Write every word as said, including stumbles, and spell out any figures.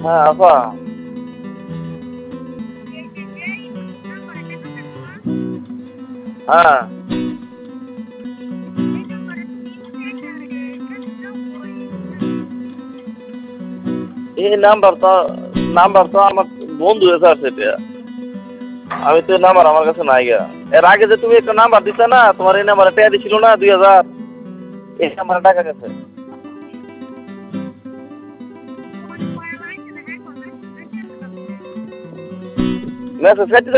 হ্যাঁ আপা। হ্যাঁ। এই নাম্বার তো নাম্বার তো আমার বন্ধু আছে সেটা। আমি তো নাম্বার আমার কাছে নাই গা। এর আগে যে তুমি একটা নাম্বার দিতে না, তোমার এই নাম্বারে টাকা দিছিল না দুই হাজার, এই নাম্বারে টাকা গেছে। মেসেজ